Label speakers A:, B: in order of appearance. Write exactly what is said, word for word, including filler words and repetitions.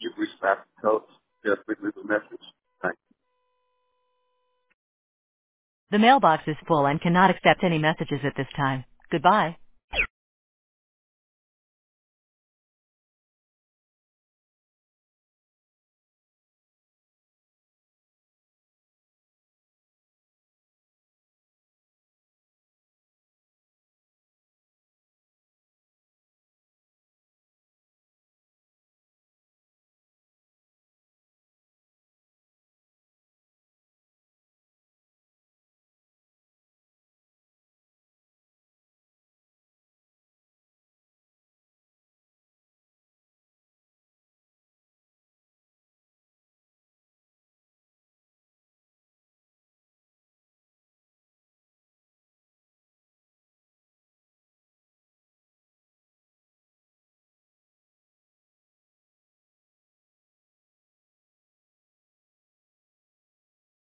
A: You've reached back to tell us. Just leave a message. Thank you.
B: The mailbox is full and cannot accept any messages at this time. Goodbye.